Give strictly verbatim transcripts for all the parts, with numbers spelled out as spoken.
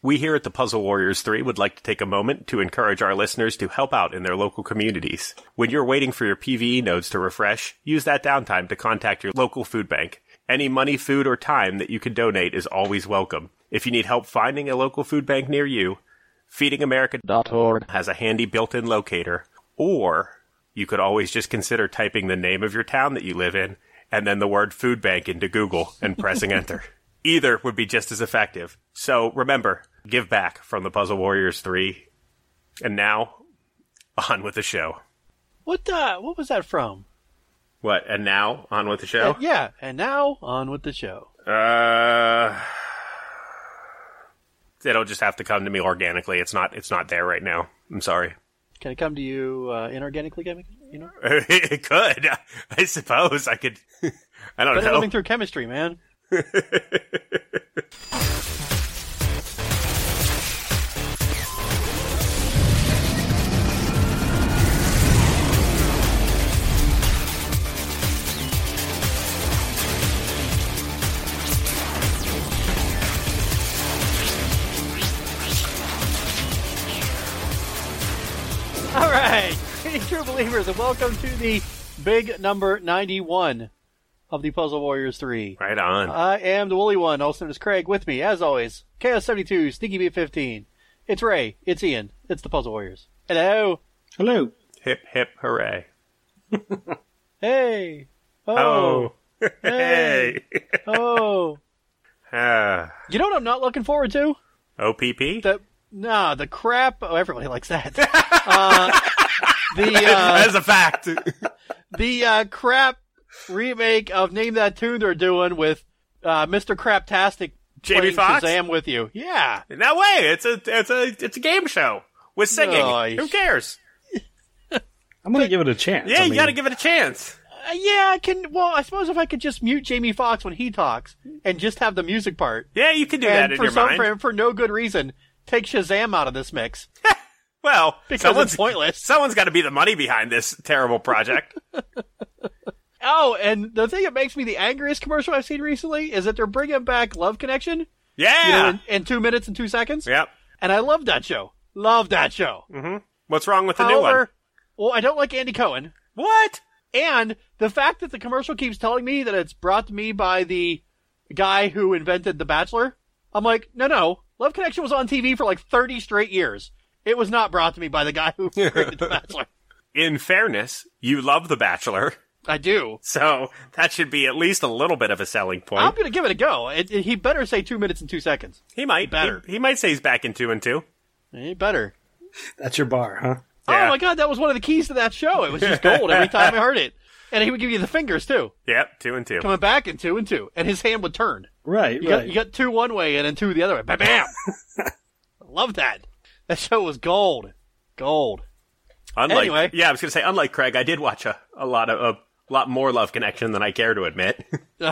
We here at the Puzzle Warriors three would like to take a moment to encourage our listeners to help out in their local communities. When you're waiting for your P V E nodes to refresh, use that downtime to contact your local food bank. Any money, food, or time that you can donate is always welcome. If you need help finding a local food bank near you, feeding america dot org has a handy built-in locator, or you could always just consider typing the name of your town that you live in and then the word food bank into Google and pressing enter. Either would be just as effective. So remember, give back from the Puzzle Warriors three. And now, on with the show. What uh, what was that from? What, and now, on with the show? Uh, yeah, and now, on with the show. Uh, it'll just have to come to me organically. It's not It's not there right now. I'm sorry. Can it come to you uh, inorganically, you know? It could. I suppose I could. I don't but know. But living through chemistry, man. All right, true believers, and welcome to the big number ninety-one of the Puzzle Warriors three. Right on. I am the woolly one, also known as Craig. With me, as always, Chaos seventy-two, Sneaky Beat fifteen. It's Ray. It's Ian. It's the Puzzle Warriors. Hello. Hello. Hip, hip, hooray. Hey. Oh. Oh. Hey. Oh. Uh, you know what I'm not looking forward to? O P P? The, nah, the crap. Oh, everybody likes that. uh, the, uh, that is a fact. the uh, crap remake of Name That Tune they're doing with uh, Mister Craptastic Jamie Foxx? Shazam with you. Yeah. No way. It's a it's a it's a game show with singing. Nice. Who cares? I'm gonna give it a chance. Yeah, I you mean, got to give it a chance. Uh, yeah, I can. Well, I suppose if I could just mute Jamie Foxx when he talks and just have the music part. Yeah, you can do and that in for your some, mind. For, for no good reason, take Shazam out of this mix. Well, because someone's it's pointless. Someone's got to be the money behind this terrible project. Oh, and the thing that makes me the angriest commercial I've seen recently is that they're bringing back Love Connection. Yeah. You know, in, in two minutes and two seconds. Yep. And I love that show. Love that show. Mm-hmm. What's wrong with the However, new one? Well, I don't like Andy Cohen. What? And the fact that the commercial keeps telling me that it's brought to me by the guy who invented The Bachelor, I'm like, no, no. Love Connection was on T V for like thirty straight years. It was not brought to me by the guy who created The Bachelor. In fairness, you love The Bachelor. I do. So that should be at least a little bit of a selling point. I'm going to give it a go. It, it, he better say two minutes and two seconds. He might. Better. He, he might say he's back in two and two. He better. That's your bar, huh? Yeah. Oh my god, that was one of the keys to that show. It was just gold every time I heard it. And he would give you the fingers, too. Yep, two and two. Coming back in two and two. And his hand would turn. Right, you right. Got, you got two one way and then two the other way. Bam, bam! I love that. That show was gold. Gold. Unlike, anyway. Yeah, I was going to say, unlike Craig, I did watch a, a lot of... A lot more Love Connection than I care to admit.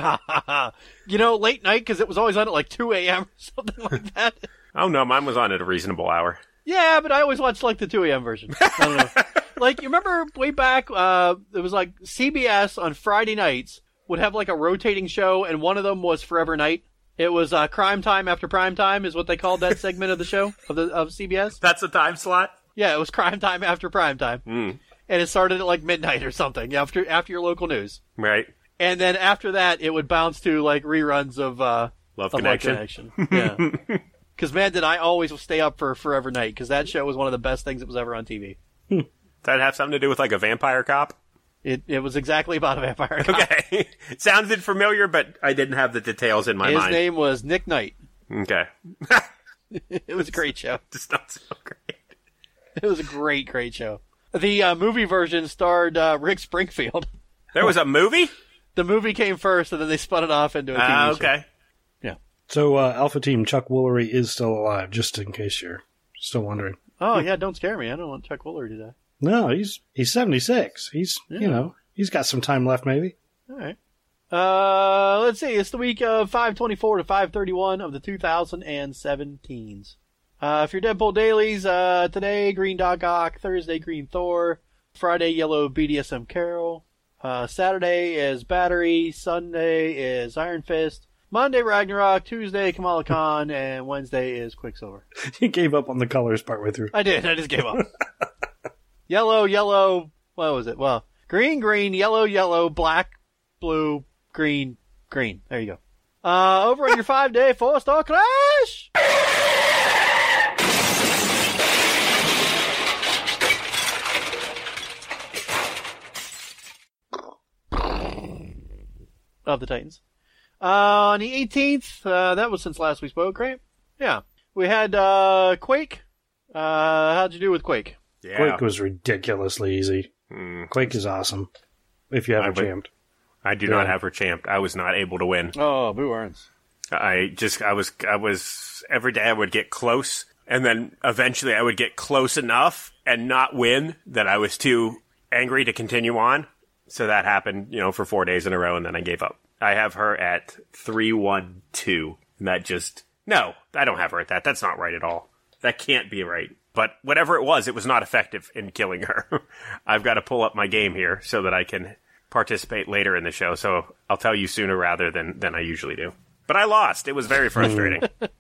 You know, late night, because it was always on at like two a.m. or something like that. Oh, no, mine was on at a reasonable hour. Yeah, but I always watched like the two a.m. version. I don't know. Like, you remember way back, uh, it was like C B S on Friday nights would have like a rotating show, and one of them was Forever Night. It was uh, Crime Time After Prime Time is what they called that segment of the show, of the of C B S. That's a time slot? Yeah, it was Crime Time After Prime Time. Mm. And it started at like midnight or something after after your local news. Right. And then after that, it would bounce to like reruns of uh, Love of Connection. Love Connection. Yeah. Because man, did I always stay up for Forever Night? Because that show was one of the best things that was ever on T V. Does that have something to do with like a vampire cop? It it was exactly about a vampire cop. Okay. It sounded familiar, but I didn't have the details in my His mind. name was Nick Knight. Okay. It was a great show. Does not sound great. It was a great, great show. The uh, movie version starred uh, Rick Springfield. There was a movie? The movie came first, and then they spun it off into a T V Ah, show. okay. Yeah. So uh, Alpha Team Chuck Woolery is still alive, just in case you're still wondering. Oh, yeah, don't scare me. I don't want Chuck Woolery to die. No, he's he's seventy-six. He's, Yeah. you know, he's got some time left, maybe. All right. Uh, let's see. It's the week of five twenty-four to five thirty-one of the two thousand seventeens. Uh, for your Deadpool dailies, uh, today, Green Dog Ock, Thursday, Green Thor, Friday, Yellow B D S M Carol, uh, Saturday is Battery, Sunday is Iron Fist, Monday, Ragnarok. Tuesday, Kamala Khan. And Wednesday is Quicksilver. You gave up on the colors partway through. I did. I just gave up. Yellow, yellow. What was it? Well, green, green, yellow, yellow, black, blue, green, green. There you go. Uh, over on your five-day four-star clash. Of the Titans. Uh, on the eighteenth, uh, that was since last we spoke, right? Yeah. We had, uh, Quake. Uh, how'd you do with Quake? Yeah. Quake was ridiculously easy. Mm. Quake is awesome. If you have I her would- jammed. I do Yeah. not have her champed. I was not able to win. Oh, Boo Earns. I just, I was, I was, every day I would get close, and then eventually I would get close enough and not win that I was too angry to continue on. So that happened, you know, for four days in a row, and then I gave up. I have her at three one two, and that just, no, I don't have her at that. That's not right at all. That can't be right. But whatever it was, it was not effective in killing her. I've got to pull up my game here so that I can participate later in the show, so I'll tell you sooner rather than, than I usually do. But I lost. It was very frustrating.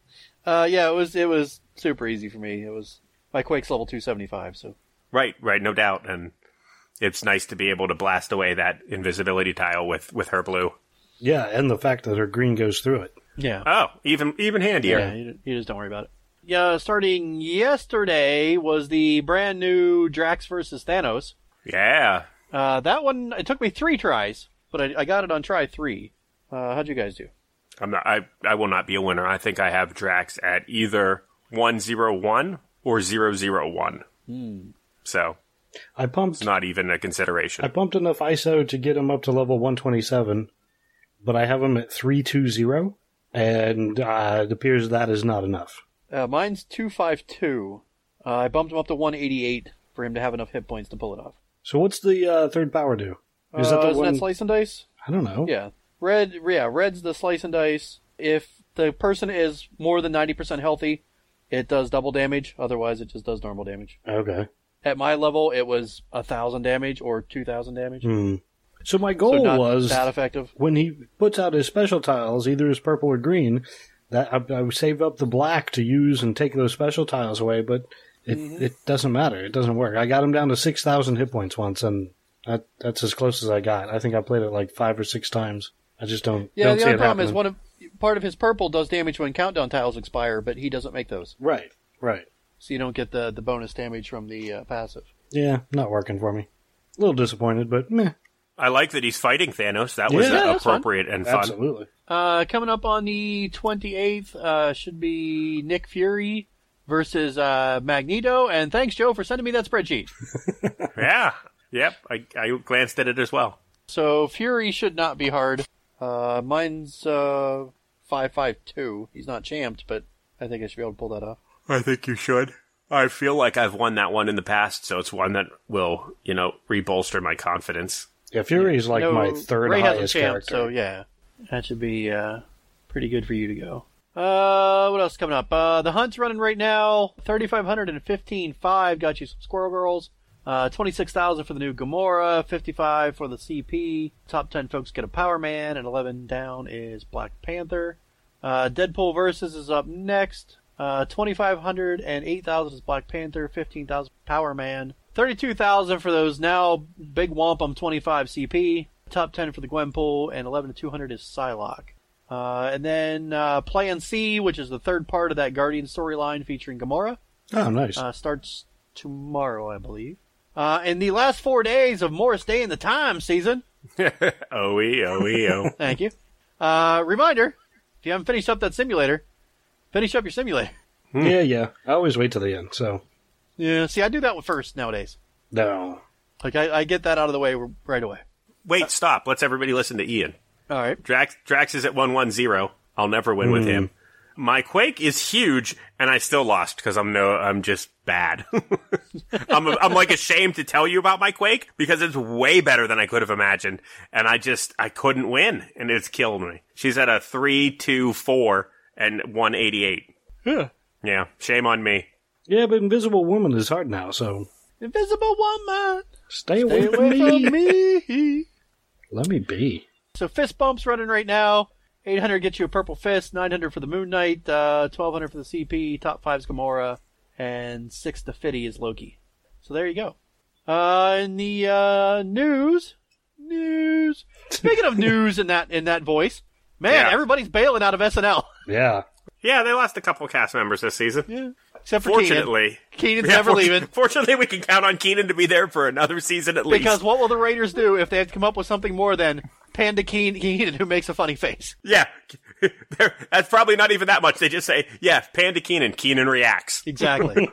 Uh, yeah, it was, it was super easy for me. It was, my Quake's level two seventy-five, so. Right, right, no doubt. And it's nice to be able to blast away that invisibility tile with, with her blue. Yeah, and the fact that her green goes through it. Yeah. Oh, even even handier. Yeah, you, you just don't worry about it. Yeah, starting yesterday was the brand new Drax versus Thanos. Yeah. Uh, that one, it took me three tries, but I, I got it on try three. Uh, how'd you guys do? I'm not, I, I will not be a winner. I think I have Drax at either one zero one or zero zero one. Hmm. So, I pumped it's not even a consideration. I pumped enough I S O to get him up to level one twenty-seven, but I have him at three two zero, and uh, it appears that is not enough. Uh, mine's two five two. Uh, I bumped him up to one eighty-eight for him to have enough hit points to pull it off. So what's the uh, third power do? Is uh, that the isn't one? that Slice and Dice? I don't know. Yeah. Red, yeah, red's the Slice and Dice. If the person is more than ninety percent healthy, it does double damage. Otherwise, it just does normal damage. Okay. At my level, it was one thousand damage or two thousand damage. Hmm. So my So goal not was that effective. when he puts out his special tiles, either his purple or green, that I, I would save up the black to use and take those special tiles away, but it Mhm. it doesn't matter. It doesn't work. I got him down to six thousand hit points once, and that, that's as close as I got. I think I played it like five or six times. I just don't. Yeah, don't the see only it problem happening. is one of part of his purple does damage when countdown tiles expire, but he doesn't make those, Right, right. so you don't get the the bonus damage from the uh, passive. Yeah, not working for me. A little disappointed, but meh. I like that he's fighting Thanos. That was Yeah, uh, that's fun. appropriate and fun. Absolutely. Uh, coming up on the twenty-eighth uh, should be Nick Fury versus uh, Magneto, and thanks, Joe, for sending me that spreadsheet. Yeah. Yep. I, I glanced at it as well. So Fury should not be hard. Uh, mine's uh, five five two. He's not champed, but I think I should be able to pull that off. I think you should. I feel like I've won that one in the past, so it's one that will, you know, re-bolster my confidence. Yeah, Fury's like No, my third Ray hasn't highest champed, character. so yeah, that should be uh, pretty good for you to go. Uh, what else is coming up? Uh, the Hunt's running right now. thirty-five fifteen point five got you some Squirrel Girls. Uh, twenty-six thousand for the new Gamora. fifty-five for the C P. Top ten folks get a Power Man, and eleven down is Black Panther. Uh, Deadpool Versus is up next. Uh, twenty-five hundred and eight thousand is Black Panther. fifteen thousand Power Man. thirty-two thousand for those now big wampum twenty-five C P. Top ten for the Gwenpool, and eleven to two hundred is Psylocke. Uh, and then uh, Plan C, which is the third part of that Guardian storyline featuring Gamora, Oh, nice. uh, starts tomorrow, I believe. Uh, in the last four days of Morris Day in the Time season. O-E, O-E, O. Thank you. Uh, reminder, if you haven't finished up that simulator, finish up your simulator. Hmm. Yeah, yeah. I always wait till the end, so. Yeah, see, I do that first nowadays. No. Like, I, I get that out of the way right away. Wait, stop. Let's everybody listen to Ian. All right. Drax, Drax is at one one zero. I'll never win with him. My Quake is huge, and I still lost because I'm no, I'm just bad. I'm, I'm like ashamed to tell you about my Quake because it's way better than I could have imagined, and I just I couldn't win, and it's killed me. She's at a three two four and one eighty eight. Yeah. Yeah, shame on me. Yeah, but Invisible Woman is hard now, so Invisible Woman, stay away, stay from, away me. from me. Let me be. So Fist Bump's running right now. eight hundred gets you a Purple Fist, nine hundred for the Moon Knight, uh, twelve hundred for the C P, top five's Gamora, and six to fifty is Loki. So there you go. Uh, in the, uh, news, news, speaking of news in that, in that voice, man, Yeah. everybody's bailing out of S N L. Yeah. Yeah, they lost a couple cast members this season. Yeah. Except for Fortunately. Keenan. Keenan's Yeah, never for- leaving. Fortunately, we can count on Keenan to be there for another season at least. Because what will the Raiders do if they have to come up with something more than Panda Keen- Keenan who makes a funny face? Yeah. They're- That's probably not even that much. They just say, yeah, Panda Keenan. Keenan reacts. Exactly.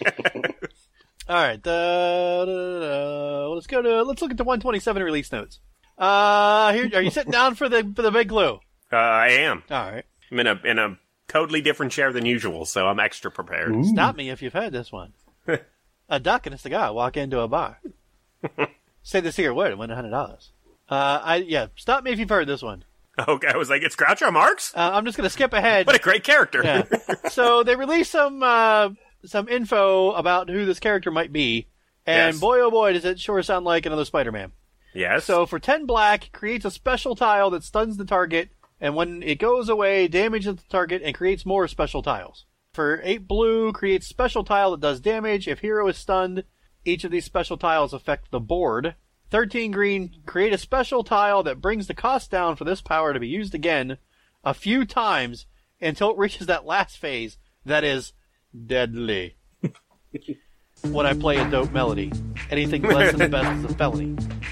All right. Uh, da, da, da. Let's go to. Let's look at the one twenty-seven release notes. Uh, here, are you sitting down for the for the big glue? Uh, I am. All right. I'm in a, in a totally different chair than usual, so I'm extra prepared. Ooh. Stop me if you've heard this one. A duck and a cigar walk into a bar. Say the secret word and win a hundred dollars. Uh, I yeah. Stop me if you've heard this one. Okay, I was like, it's Groucho Marx? Uh, I'm just gonna skip ahead. What a great character. Yeah. So they released some uh, some info about who this character might be, and Yes. boy oh boy does it sure sound like another Spider-Man. Yes. So for ten black, creates a special tile that stuns the target, and when it goes away, damages the target and creates more special tiles. For eight blue, creates special tile that does damage. If hero is stunned, each of these special tiles affect the board. thirteen green, create a special tile that brings the cost down for this power to be used again a few times until it reaches that last phase that is deadly. When I play a dope melody. Anything less than the best is a felony.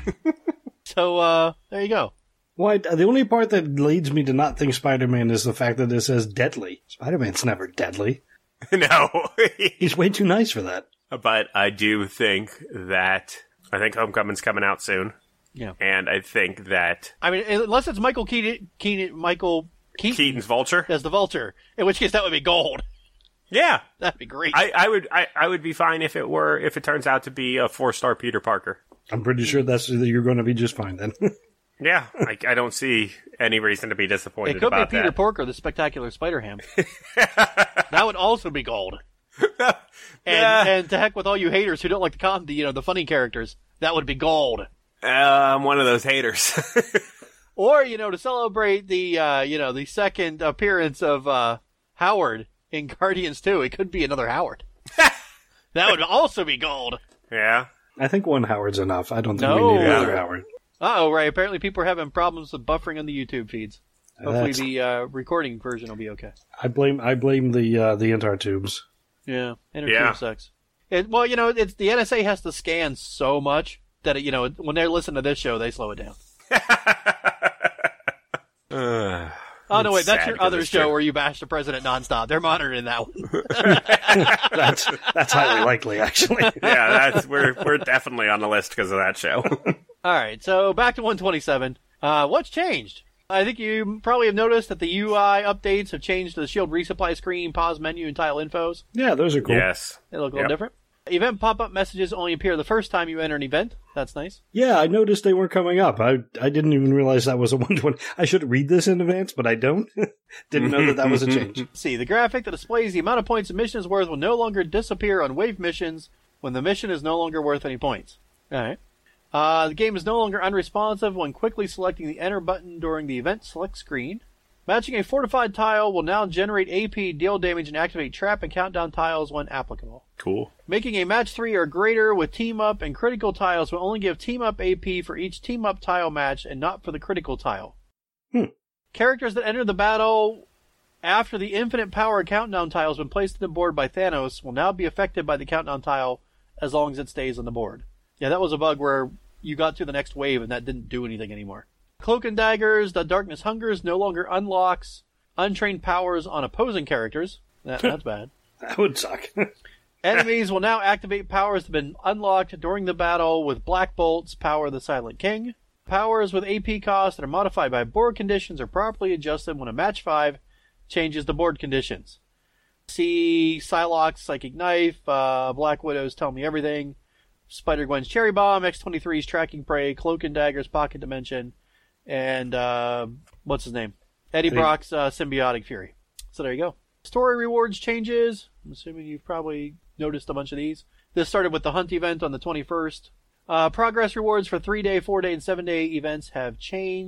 So, uh, there you go. Well, I, the only part that leads me to not think Spider-Man is the fact that it says deadly. Spider-Man's never deadly. No. He's way too nice for that. But I do think that, I think Homecoming's coming out soon. Yeah. And I think that I mean, unless it's Michael Keaton, Keaton Michael Keaton Keaton's Vulture. as the Vulture, in which case that would be gold. Yeah. That'd be great. I, I would I, I would be fine if it were if it turns out to be a four star Peter Parker. I'm pretty sure that's you're going to be just fine then. Yeah, I, I don't see any reason to be disappointed it could be about Peter that. Porker, the Spectacular Spider-Ham. That would also be gold. And Yeah. and to heck with all you haters who don't like the con, the you know the funny characters, that would be gold. Uh, I'm one of those haters. Or you know to celebrate the uh, you know the second appearance of uh, Howard in Guardians two, it could be another Howard. That would also be gold. Yeah. I think one Howard's enough. I don't think No. we need another Yeah. Howard. Uh oh, right. Apparently people are having problems with buffering on the YouTube feeds. Hopefully That's- the uh, recording version will be okay. I blame I blame the uh, the inter tubes. Yeah, inner Yeah. tube sucks. It, well, you know, it's the N S A has to scan so much that it, you know when they listen to this show, they slow it down. Uh, Oh no, wait, It's that's sad your 'cause other it's show true. where you bash the president nonstop. They're monitoring that one. That's that's highly likely, actually. yeah, that's we're we're definitely on the list because of that show. All right, so back to one twenty-seven. Uh, what's changed? I think you probably have noticed that the U I updates have changed the Shield resupply screen, pause menu, and tile infos. Yeah, those are cool. Yes. They look a little Yep. different. Event pop-up messages only appear the first time you enter an event. That's nice. Yeah, I noticed they weren't coming up. I I didn't even realize that was a one twenty. I should read this in advance, but I don't. Didn't know that that was a change. Let's see, the graphic that displays the amount of points a mission is worth will no longer disappear on wave missions when the mission is no longer worth any points. Alright. Uh, the game is no longer unresponsive when quickly selecting the enter button during the event select screen. Matching a fortified tile will now generate A P, deal damage, and activate trap and countdown tiles when applicable. Cool. Making a match three or greater with team up and critical tiles will only give team up A P for each team up tile match and not for the critical tile. Hmm. Characters that enter the battle after the infinite power countdown tile has been placed on the board by Thanos will now be affected by the countdown tile as long as it stays on the board. Yeah, that was a bug where you got to the next wave and that didn't do anything anymore. Cloak and Daggers, the Darkness Hungers no longer unlocks untrained powers on opposing characters. That, that's bad. That would suck. Enemies will now activate powers that have been unlocked during the battle with Black Bolt's Power of the Silent King. Powers with A P costs that are modified by board conditions are properly adjusted when a match five changes the board conditions. See Psylocke's Psychic Knife, uh, Black Widow's Tell Me Everything, Spider-Gwen's Cherry Bomb, X twenty-three's Tracking Prey, Cloak and Dagger's Pocket Dimension, and uh, what's his name? Eddie Eddie. Brock's uh, Symbiotic Fury. So there you go. Story rewards changes. I'm assuming you've probably noticed a bunch of these. This started with the Hunt event on the twenty-first. Uh, progress rewards for three-day, four-day, and seven-day events have changed.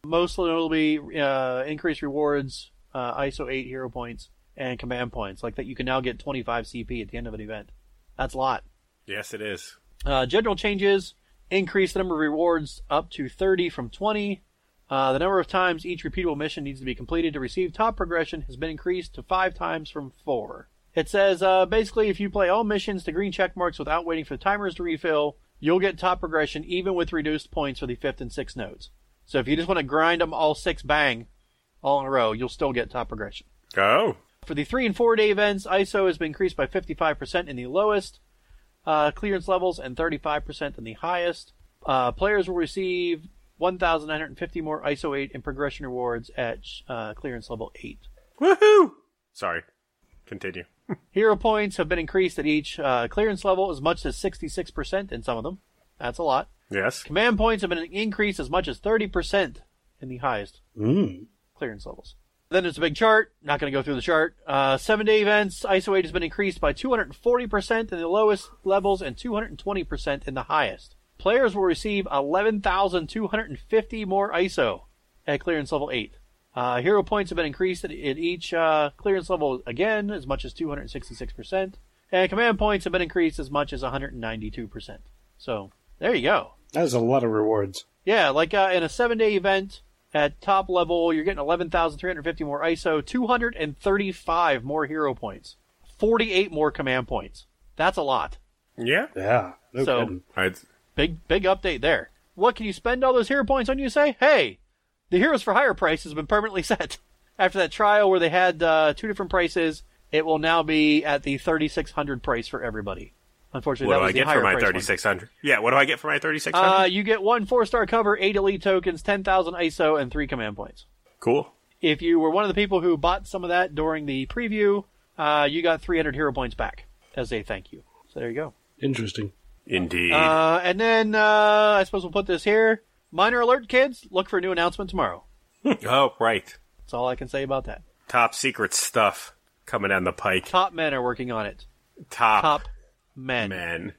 Most notably, uh, increased rewards, uh, I S O eight hero points, and command points. Like that, you can now get twenty-five C P at the end of an event. That's a lot. Yes, it is. Uh, general changes, increase the number of rewards up to thirty from twenty. Uh, the number of times each repeatable mission needs to be completed to receive top progression has been increased to five times from four. It says, uh, basically, if you play all missions to green check marks without waiting for the timers to refill, you'll get top progression even with reduced points for the fifth and sixth nodes. So if you just want to grind them all six bang, all in a row, you'll still get top progression. Oh. For the three and four day events, I S O has been increased by fifty-five percent in the lowest uh, clearance levels and thirty-five percent in the highest. Uh, players will receive one thousand nine hundred fifty more I S O eight and progression rewards at uh, clearance level eight. Woohoo! Sorry. Continue. Hero points have been increased at each uh, clearance level as much as sixty-six percent in some of them. That's a lot. Yes. Command points have been increased as much as thirty percent in the highest Mm. clearance levels. Then there's a big chart. Not going to go through the chart. Uh, seven day events, I S O eight has been increased by two hundred forty percent in the lowest levels and two hundred twenty percent in the highest. Players will receive eleven thousand two hundred fifty more I S O at clearance level eight. Uh, hero points have been increased at, at each uh, clearance level again, as much as two hundred sixty-six percent. And command points have been increased as much as one hundred ninety-two percent. So, there you go. That's a lot of rewards. Yeah, like uh, in a seven-day event, at top level, you're getting eleven thousand three hundred fifty more I S O, two hundred thirty-five more hero points, forty-eight more command points. That's a lot. Yeah. Yeah. No So- kidding. I'd... Big, big update there. What can you spend all those hero points on, you say? Hey, the Heroes for Hire price has been permanently set. After that trial where they had uh, two different prices, it will now be at the thirty-six hundred price for everybody. Unfortunately, What that do was I the get higher for my price one. thirty-six hundred? Yeah, what do I get for my thirty-six hundred? Uh, you get one four-star cover, eight elite tokens, ten thousand I S O, and three command points. Cool. If you were one of the people who bought some of that during the preview, uh, you got three hundred hero points back as a thank you. So there you go. Interesting. Indeed. Uh, and then, uh, I suppose we'll put this here. Minor alert, kids. Look for a new announcement tomorrow. Oh, right. That's all I can say about that. Top secret stuff coming down the pike. Top men are working on it. Top, Top men. men.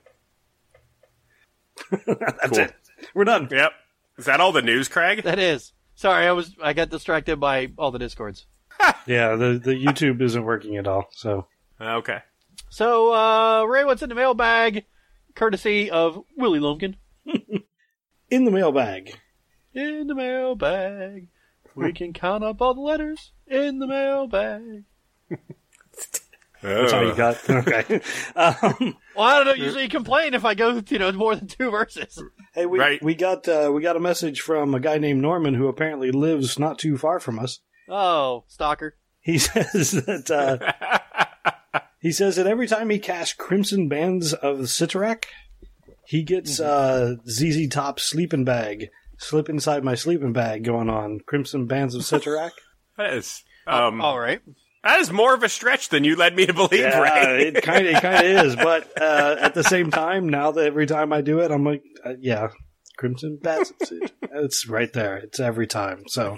That's Cool. it. We're done. Yep. Is that all the news, Craig? That is. Sorry, I was I got distracted by all the Discords. Yeah, the, the YouTube isn't working at all, so. Okay. So, uh, Ray, what's in the mailbag? Courtesy of Willie Lumpkin. In the mailbag. In the mailbag. We can count up all the letters in the mailbag. That's all you got? Okay. Um, Well, I don't know. Usually you complain if I go, you know, more than two verses. hey, we, Right. we got uh, we got a message from a guy named Norman who apparently lives not too far from us. Oh, stalker. He says that uh, he says that every time he casts Crimson Bands of Citarac, he gets uh, Z Z Top sleeping bag, slip inside my sleeping bag going on. Crimson Bands of Citarac. That is, um, All right. that is more of a stretch than you led me to believe, Yeah, Ray. it kind of it kind of is, but uh, at the same time, now that every time I do it, I'm like, uh, yeah, Crimson Bands. It's right there. It's every time. So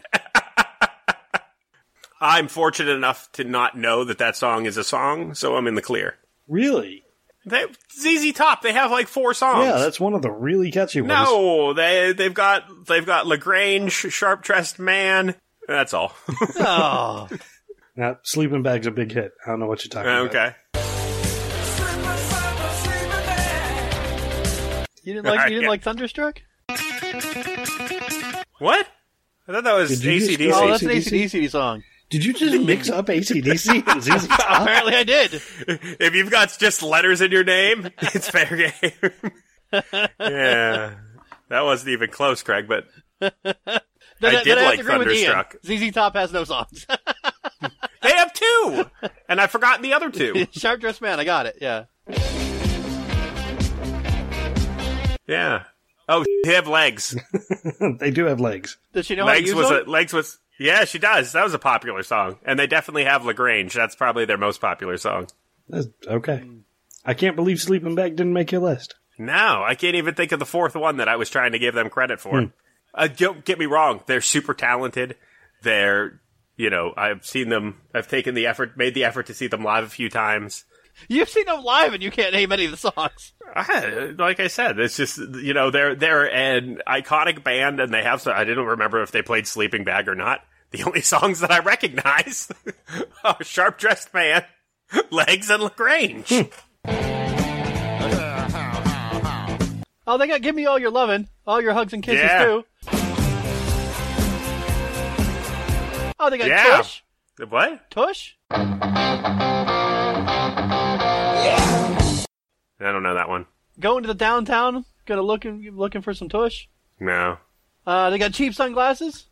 I'm fortunate enough to not know that that song is a song, so I'm in the clear. really, They, Z Z Top, they have like four songs. yeah, that's one of the really catchy ones. No, they they've got they've got Lagrange, Sharp Dressed Man. That's all. Oh. Now, sleeping bag's a big hit. I don't know what you're talking about. Okay. You didn't like you didn't Yeah. like Thunderstruck? What? I thought that was Did you A just C D C. go- Oh, that's an A C D C? A C D C song. Did you just mix up A C D C and Z Z Top? Apparently I did. If you've got just letters in your name, it's fair game. Yeah. That wasn't even close, Craig, but Then, I then did I have like to agree with Ian. Thunderstruck. Z Z Top has no songs. They have two! And I've forgotten the other two. Sharp Dressed Man, I got it, yeah. Yeah. Oh, they have legs. They do have legs. Does she know Legs how to was use a, them? Legs was yeah, she does. That was a popular song. And they definitely have Lagrange. That's probably their most popular song. That's, okay. I can't believe Sleeping Bag didn't make your list. No, I can't even think of the fourth one that I was trying to give them credit for. Hmm. Uh, don't get me wrong. They're super talented. They're, you know, I've seen them, I've taken the effort, made the effort to see them live a few times. You've seen them live, and you can't name any of the songs. I, like I said, it's just, you know, they're they're an iconic band, and they have some, I didn't remember if they played Sleeping Bag or not. The only songs that I recognize are Sharp Dressed Man, Legs, and LaGrange. Oh, they got Give Me All Your Lovin', All Your Hugs and Kisses, Yeah. too. Oh, they got Yeah. Tush. What? Tush? I don't know that one. Going to the downtown, gonna looking looking for some Tush. No. Uh, they got Cheap Sunglasses.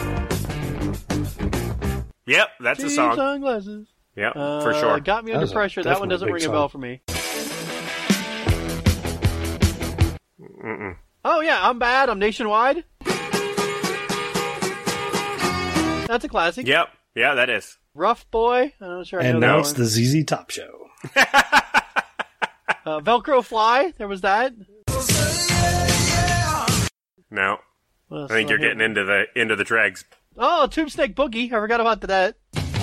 Yep, that's Cheap a song. Sunglasses. Yep, Uh, for sure. Got Me That Under was a- Pressure. That one definitely doesn't a big ring a bell song. for me. Mm-mm. Oh yeah, I'm Bad. I'm Nationwide. That's a classic. Yep, yeah, that is. Rough Boy. I'm not sure I know And that now one. it's the Z Z Top Show. Uh, Velcro Fly. There was that. No, What else I think do you're have? getting into the into the dregs. Oh, Tube Snake Boogie. I forgot about that.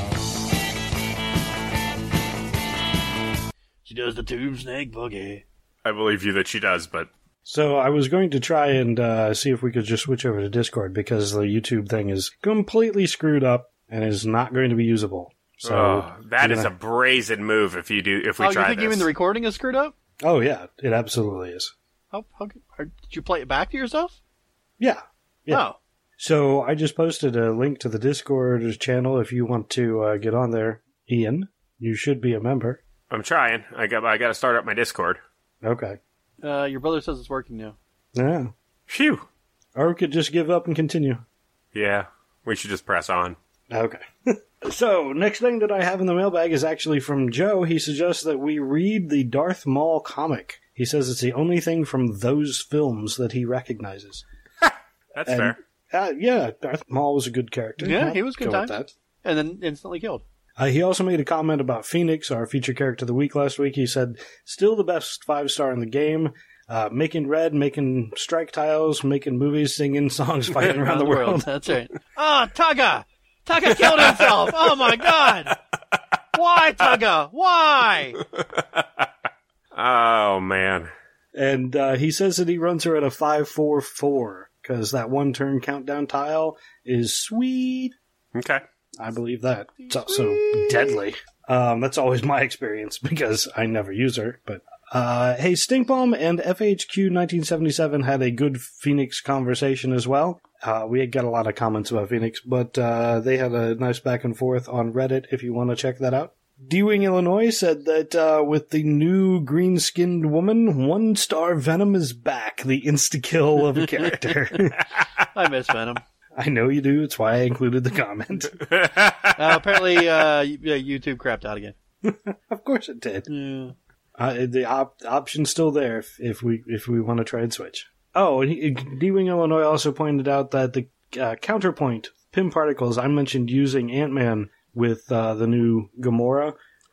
She does the Tube Snake Boogie. I believe you that she does, but So I was going to try and uh, see if we could just switch over to Discord because the YouTube thing is completely screwed up and is not going to be usable. So oh, that I'm is a gonna- brazen move if you do if we Oh, you try think this. even the recording is screwed up? Oh yeah, it absolutely is. How, how, or did you play it back to yourself? Yeah. Yeah. Oh. So I just posted a link to the Discord channel if you want to uh, get on there. Ian, you should be a member. I'm trying. I got I got to start up my Discord. Okay. Uh, your brother says it's working now. Yeah. Phew. Or we could just give up and continue. Yeah, we should just press on. Okay. So, next thing that I have in the mailbag is actually from Joe. He suggests that we read the Darth Maul comic. He says it's the only thing from those films that he recognizes. That's And, fair. Uh, yeah, Darth Maul was a good character. Yeah, I'll he was good go with times. that. And then instantly killed. Uh, he also made a comment about Phoenix, our feature character of the week last week. He said, still the best five star in the game. Uh, making red, making strike tiles, making movies, singing songs, fighting around the world. That's right. Oh, Tugga! Tugga killed himself! Oh my god! Why, Tugga? Why? Oh man. And uh, he says that he runs her at a five four four because that one turn countdown tile is sweet. Okay. I believe that. It's also deadly. Um, that's always my experience because I never use her. But uh, hey, Stinkbomb and F H Q nineteen seventy-seven had a good Phoenix conversation as well. Uh, we got a lot of comments about Phoenix, but uh, they had a nice back and forth on Reddit if you want to check that out. D-Wing Illinois said that uh, with the new green-skinned woman, one-star Venom is back, the insta-kill of a character. I miss Venom. I know you do. It's why I included the comment. Uh, apparently, uh, yeah, YouTube crapped out again. Of course it did. Yeah. Uh, the op- option's still there if, if we if we want to try and switch. Oh, and he, D-Wing Illinois also pointed out that the uh, counterpoint Pym particles, I mentioned using Ant-Man with uh, the new Gamora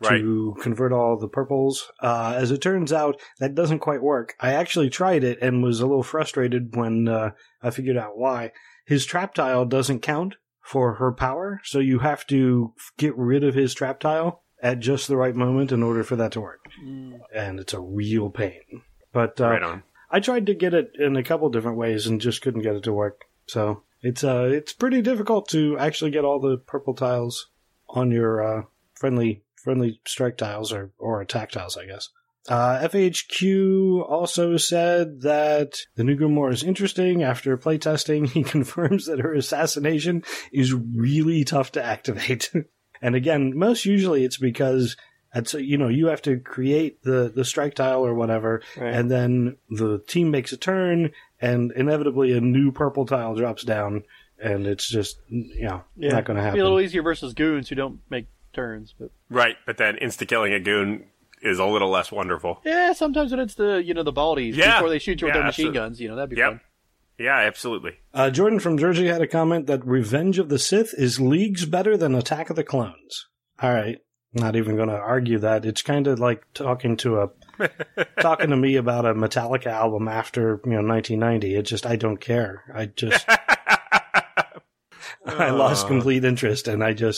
to convert all the purples. Uh, as it turns out, that doesn't quite work. I actually tried it and was a little frustrated when uh, I figured out why. His trap tile doesn't count for her power, so you have to get rid of his trap tile at just the right moment in order for that to work. Mm. And it's a real pain. But uh, Right on. I tried to get it in a couple different ways and just couldn't get it to work. So it's uh it's pretty difficult to actually get all the purple tiles on your uh, friendly friendly strike tiles or, or attack tiles, I guess. Uh, F H Q also said that the new Gamora is interesting. After playtesting, he confirms that her assassination is really tough to activate. And again, most usually it's because it's, you know, you have to create the, the strike tile or whatever, Right. and then the team makes a turn, and inevitably a new purple tile drops down, and it's just, you know, Yeah. not going to It'd be a little happen. easier versus goons who don't make turns, but Right, but then insta-killing a goon is a little less wonderful. yeah, sometimes when it's the you know the baldies Yeah. before they shoot you with Yeah, their machine absolutely. guns, you know that'd be Yep. fun. Yeah, absolutely. Uh, Jordan from Jersey had a comment that Revenge of the Sith is leagues better than Attack of the Clones. All right. Not even going to argue that. It's kind of like talking to a talking to me about a Metallica album after, you know, nineteen ninety. It just, I don't care. I just, I lost complete interest, and I just,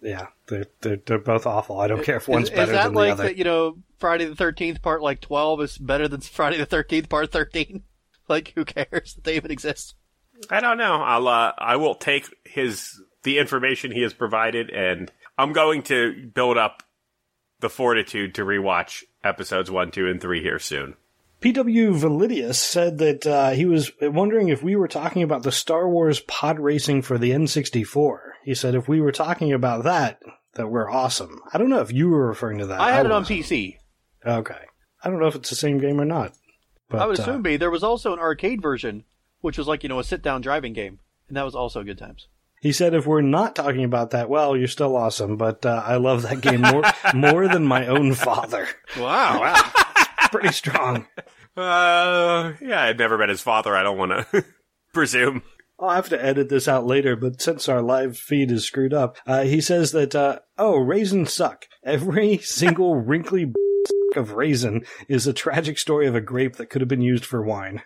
yeah, they're, they're they're both awful. I don't care if one's is, better is that than like the other. The, you know, Friday the thirteenth part like twelve is better than Friday the thirteenth part thirteen? Like, who cares that they even exist? I don't know. I'll uh, I will take his the information he has provided, and I'm going to build up the fortitude to rewatch episodes one, two, and three here soon. P W Validius said that uh, he was wondering if we were talking about the Star Wars pod racing for the N sixty-four. He said if we were talking about that, that we're awesome. I don't know if you were referring to that. I had I it on wasn't. P C. Okay. I don't know if it's the same game or not. But, I would uh, assume be. There was also an arcade version, which was like, you know, a sit-down driving game. And that was also good times. He said if we're not talking about that, well, you're still awesome, but uh, I love that game more more than my own father. Wow. Wow. Pretty strong. Uh, yeah, I've never met his father. I don't want to presume. I'll have to edit this out later, but since our live feed is screwed up, uh, he says that, uh, oh, raisins suck. Every single wrinkly of raisin is a tragic story of a grape that could have been used for wine.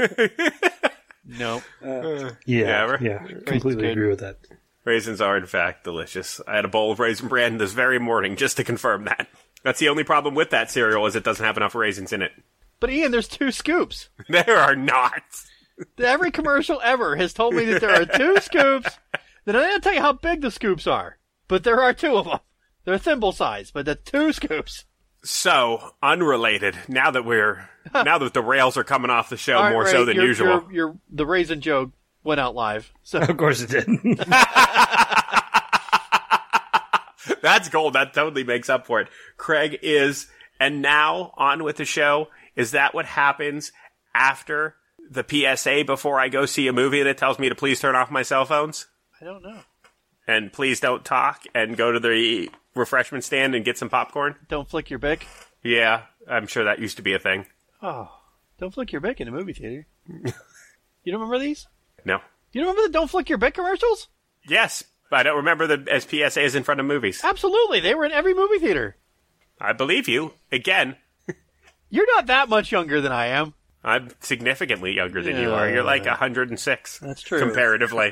No. Uh, yeah, Yeah, yeah, completely good. agree with that. Raisins are, in fact, delicious. I had a bowl of Raisin Bran this very morning just to confirm that. That's the only problem with that cereal is it doesn't have enough raisins in it. But Ian, there's two scoops. There are not. Every commercial ever has told me that there are two scoops. Then I didn't tell you how big the scoops are. But there are two of them. They're thimble size, but they're two scoops. So, unrelated, now that we're, now that the rails are coming off the show All right, more Ray, so than your, usual. Your, your, the raisin joke went out live. So Of course it did. That's gold. That totally makes up for it. Craig is, and now on with the show. Is that what happens after the P S A before I go see a movie that tells me to please turn off my cell phones? I don't know. And please don't talk and go to the refreshment stand and get some popcorn? Don't flick your bic. Yeah, I'm sure that used to be a thing. Oh, don't flick your bic in a movie theater. You don't remember these? No. You don't remember the don't flick your bic commercials? Yes, but I don't remember the as P S As in front of movies. Absolutely. They were in every movie theater. I believe you. Again, You're not that much younger than I am. I'm significantly younger than you are. You're like one hundred six. That's true. Comparatively.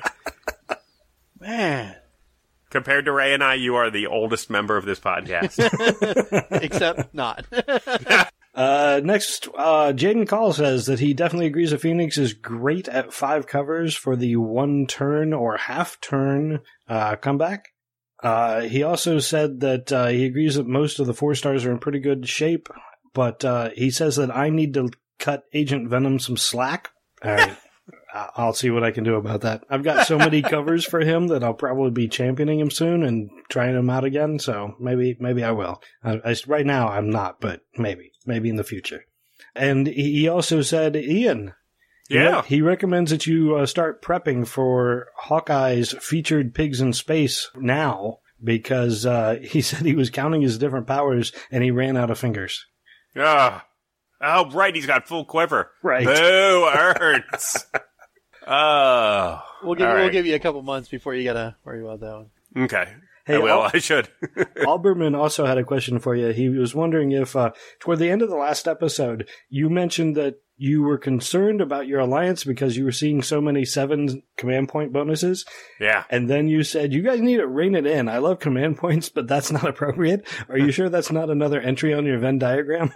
Man. Compared to Ray and I, you are the oldest member of this podcast. Except not. Uh, next, uh, Jaden Call says that he definitely agrees that Phoenix is great at five covers for the one turn or half turn uh, comeback. Uh, he also said that uh, he agrees that most of the four stars are in pretty good shape, but uh, he says that I need to cut Agent Venom some slack. All right. I'll see what I can do about that. I've got so many covers for him that I'll probably be championing him soon and trying him out again. So maybe, maybe I will. I, I, right now I'm not, but maybe, maybe in the future. And he he also said, Ian, he Yeah. re- he recommends that you uh, start prepping for Hawkeye's featured Pigs in Space now because uh, he said he was counting his different powers and he ran out of fingers. Oh, oh, right. He's got full quiver. Right. Boo, hurts. Oh. We'll give, all we'll right. give you a couple months before you gotta worry about that one. Okay. Hey, I will. Al- I should. Alberman also had a question for you. He was wondering if, uh, toward the end of the last episode, you mentioned that you were concerned about your alliance because you were seeing so many seven command point bonuses. Yeah. And then you said, you guys need to rein it in. I love command points, but that's not appropriate. Are you sure that's not another entry on your Venn diagram?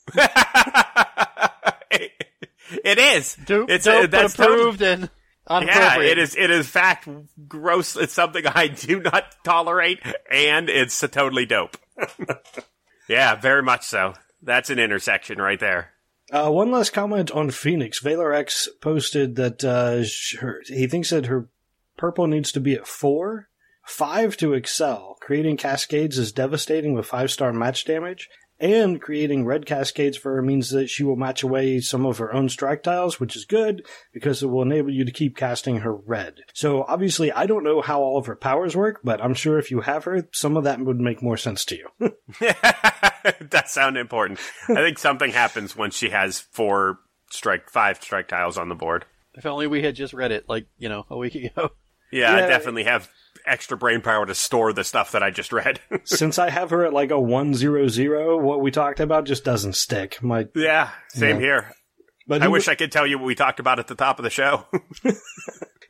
It is. Dope, it's dope, uh, that's but approved and Yeah, unappropriate. it is. It is fact gross. It's something I do not tolerate, and it's totally dope. Yeah, very much so. That's an intersection right there. Uh, one last comment on Phoenix. Valor X posted that uh, sh- her, he thinks that her purple needs to be at four. Five to excel. Creating cascades is devastating with five-star match damage. And creating red cascades for her means that she will match away some of her own strike tiles, which is good because it will enable you to keep casting her red. So obviously, I don't know how all of her powers work, but I'm sure if you have her, some of that would make more sense to you. That sounds important. I think something happens when she has four strike, five strike tiles on the board. If only we had just read it, like, you know, a week ago. Yeah, Yeah. I definitely have extra brain power to store the stuff that I just read. Since I have her at like a one zero zero, what we talked about just doesn't stick. My, Yeah, same Yeah. here. but I he wish wa- I could tell you what we talked about at the top of the show.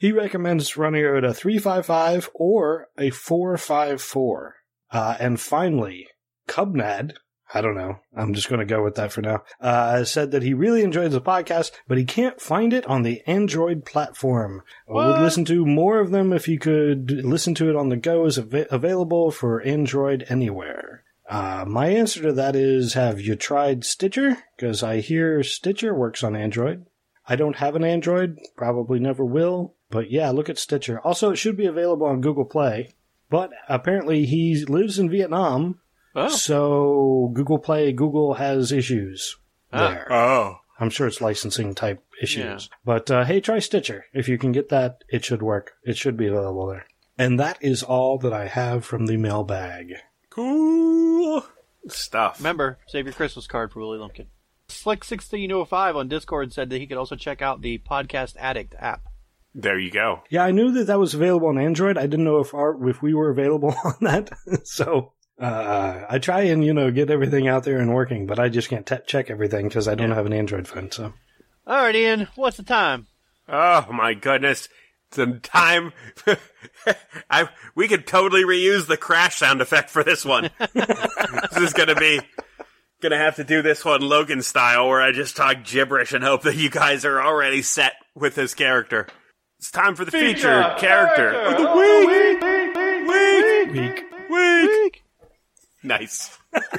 He recommends running it at a three five five or a four five four. Uh, and finally, Cubnad, I don't know, I'm just going to go with that for now, uh, said that he really enjoys the podcast, but he can't find it on the Android platform. What? Would listen to more of them if you could listen to it on the go. Is av- available for Android anywhere. Uh, my answer to that is, have you tried Stitcher? Because I hear Stitcher works on Android. I don't have an Android, probably never will, but yeah, look at Stitcher. Also, it should be available on Google Play, but apparently he lives in Vietnam, Oh. so Google Play, Google has issues Ah. there. Oh. I'm sure it's licensing type issues. Yeah. But uh, hey, try Stitcher. If you can get that, it should work. It should be available there. And that is all that I have from the mailbag. Cool stuff. Remember, save your Christmas card for Willie Lumpkin. Slick sixteen oh five on Discord said that he could also check out the Podcast Addict app. There you go. Yeah, I knew that that was available on Android. I didn't know if our, if we were available on that. so uh, I try and, you know, get everything out there and working, but I just can't t- check everything because I don't Yeah. have an Android phone. So All right, Ian, what's the time? Oh my goodness. Some time. I we could totally reuse the crash sound effect for this one. This is gonna be gonna have to do this one Logan style, where I just talk gibberish and hope that you guys are already set with this character. It's time for the feature, Feature character, character of the of week. the Week. week. Week. Nice.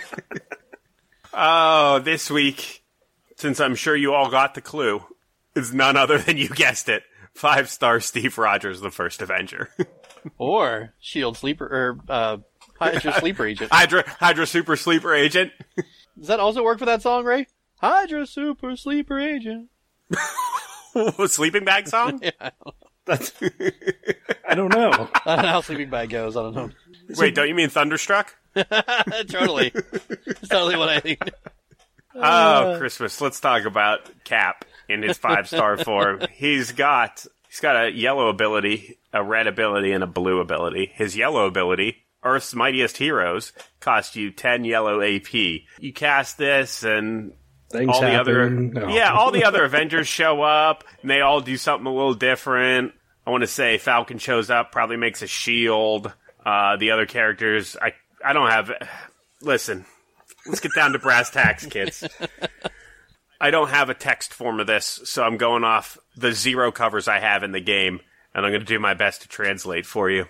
Oh, this week, since I'm sure you all got the clue, is none other than, you guessed it, five-star Steve Rogers, the first Avenger. Or Shield Sleeper, or uh, Hydra Sleeper Agent. Hydra, Hydra Super Sleeper Agent. Does that also work for that song, Ray? Hydra Super Sleeper Agent. Sleeping bag song? Yeah, that's, I don't know. I don't know how Sleeping Bag goes. I don't know. Wait, don't you mean Thunderstruck? Totally. That's totally what I think. Oh, Christmas. Let's talk about Cap in his five-star form. He's got he's got a yellow ability, a red ability, and a blue ability. His yellow ability, Earth's Mightiest Heroes, costs you ten yellow A P. You cast this, and Things all the happen. other No. yeah, all the other Avengers show up, and they all do something a little different. I want to say Falcon shows up, probably makes a shield. Uh, the other characters, I I don't have. Listen, let's get down to brass tacks, kids. I don't have a text form of this, so I'm going off the zero covers I have in the game, and I'm going to do my best to translate for you.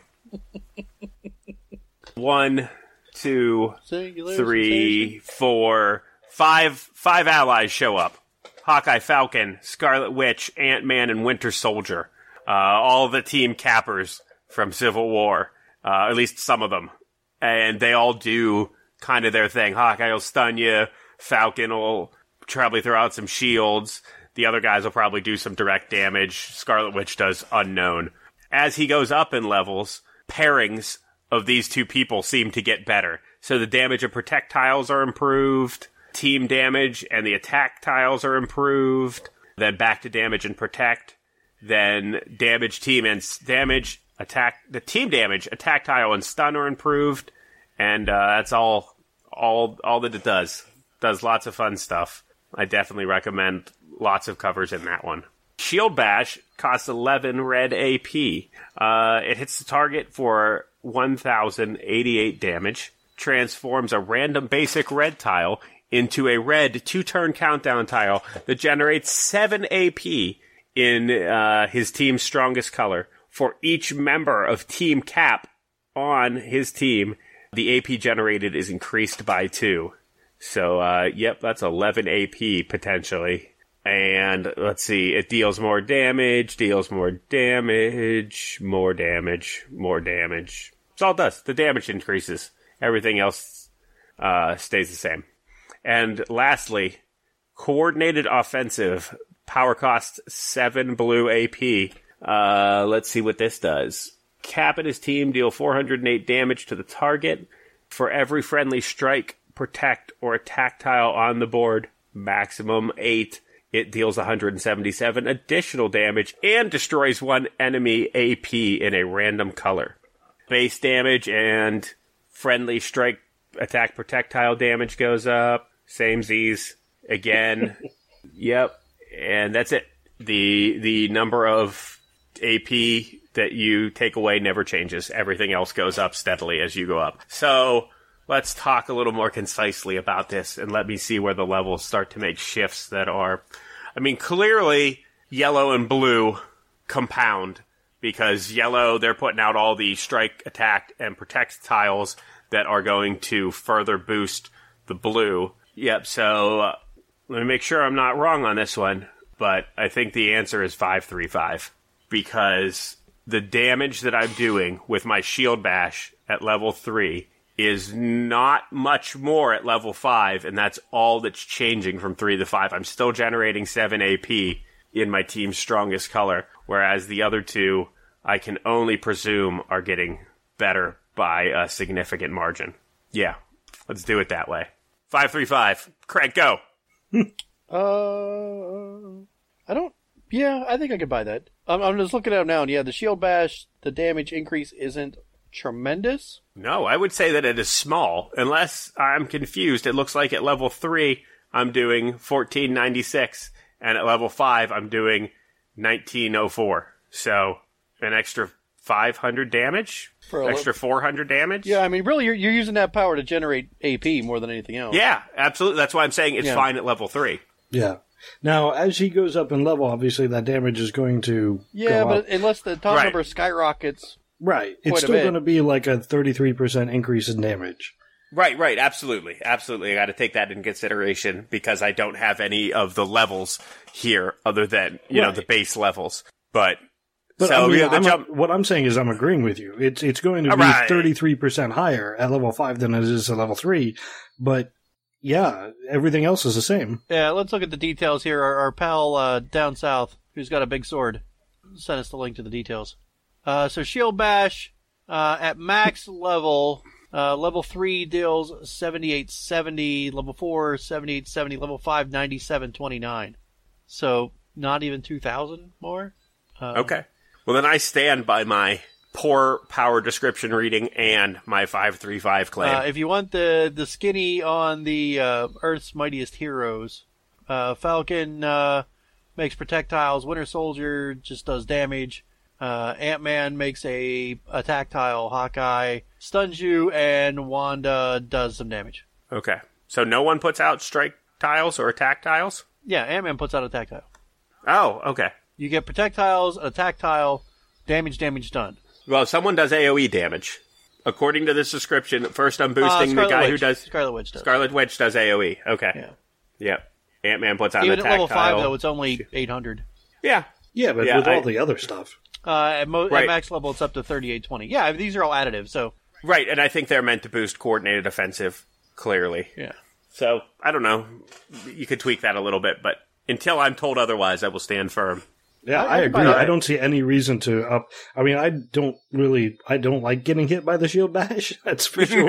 One, two, Singular three, four, five, five allies show up. Hawkeye, Falcon, Scarlet Witch, Ant-Man, and Winter Soldier. Uh, all the team cappers from Civil War. Uh, at least some of them. And they all do kind of their thing. Hawkeye will stun you. Falcon will probably throw out some shields. The other guys will probably do some direct damage. Scarlet Witch does unknown. As he goes up in levels, pairings of these two people seem to get better. So the damage and protect tiles are improved. Team damage and the attack tiles are improved. Then back to damage and protect. Then damage, team, and s- damage, attack. The team damage, attack tile, and stun are improved. And uh, that's all, all, all that it does. Does lots of fun stuff. I definitely recommend lots of covers in that one. Shield Bash costs eleven red A P. Uh, it hits the target for one thousand eighty-eight damage. Transforms a random basic red tile into a red two-turn countdown tile that generates seven A P in uh, his team's strongest color. For each member of Team Cap on his team, the A P generated is increased by two. So, uh, yep, that's eleven A P potentially. And let's see, it deals more damage, deals more damage, more damage, more damage. That's all it does. The damage increases. Everything else uh, stays the same. And lastly, coordinated offensive. Power cost seven blue A P. Uh, let's see what this does. Cap and his team deal four hundred eight damage to the target. For every friendly strike, protect, or attack tile on the board, maximum eight. It deals one hundred seventy-seven additional damage and destroys one enemy A P in a random color. Base damage and friendly strike, attack, projectile damage goes up. Same Z's again. Yep. And that's it. The the number of A P that you take away never changes. Everything else goes up steadily as you go up. So let's talk a little more concisely about this and let me see where the levels start to make shifts that are... I mean, clearly, yellow and blue compound because yellow, they're putting out all the strike, attack, and protect tiles that are going to further boost the blue. Yep, so uh, let me make sure I'm not wrong on this one, but I think the answer is five three five because the damage that I'm doing with my shield bash at level three is not much more at level five, and that's all that's changing from three to five. I'm still generating seven A P in my team's strongest color, whereas the other two, I can only presume, are getting better by a significant margin. Yeah, let's do it that way. five three five. Craig, go. uh, I don't... Yeah, I think I could buy that. I'm, I'm just looking at it now, and yeah, the shield bash, the damage increase isn't tremendous. No, I would say that it is small. Unless I'm confused, it looks like at level three, I'm doing fourteen ninety-six, and at level five, I'm doing nineteen oh four. So, an extra five hundred damage? For extra four hundred damage? Yeah, I mean, really, you're, you're using that power to generate A P more than anything else. Yeah, absolutely. That's why I'm saying it's yeah. fine at level three. Yeah. Now, as he goes up in level, obviously that damage is going to Yeah, go but up. unless the top Right. number skyrockets... Right. quite It's a still bit. going to be like a thirty-three percent increase in damage. Right, right, absolutely. Absolutely. I got to take that into consideration because I don't have any of the levels here other than, you know, Right. the base levels. But, But so, I mean, yeah, the I'm jump... a, what I'm saying is I'm agreeing with you. It's it's going to be Right. thirty-three percent higher at level five than it is at level three. But, yeah, everything else is the same. Yeah, let's look at the details here. Our, our pal uh, down south, who's got a big sword, sent us the link to the details. Uh, so Shield Bash, uh, at max level, uh, level three deals seventy-eight seventy, level four seventy-eight seventy, level five ninety-seven twenty-nine. So not even two thousand more? Uh, Okay. Well, then I stand by my poor power description reading and my five three five claim. Uh, if you want the, the skinny on the uh, Earth's Mightiest Heroes, uh, Falcon uh, makes projectiles, Winter Soldier just does damage, uh, Ant-Man makes a attack tile, Hawkeye stuns you, and Wanda does some damage. Okay. So no one puts out strike tiles or attack tiles? Yeah, Ant-Man puts out attack tile. Oh, okay. You get projectiles, attack tile, damage, damage done. Well, someone does A O E damage. According to this description, first I'm Uh, boosting the Scarlet guy Witch. who does... Scarlet Witch does. Scarlet Witch does A O E. Okay. Yeah. Yep. Ant-Man puts out Even an at attack level tile. five, though, it's only eight hundred. Yeah. Yeah, but Yeah, with I- all the other stuff. Uh, at, mo- Right. at max level, it's up to thirty-eight twenty. Yeah, these are all additive, so... Right, and I think they're meant to boost coordinated offensive, clearly. Yeah. So, I don't know. You could tweak that a little bit, but until I'm told otherwise, I will stand firm. Yeah, I- I, I can buy agree. that. I don't see any reason to up. I mean, I don't really, I don't like getting hit by the shield bash. That's for sure.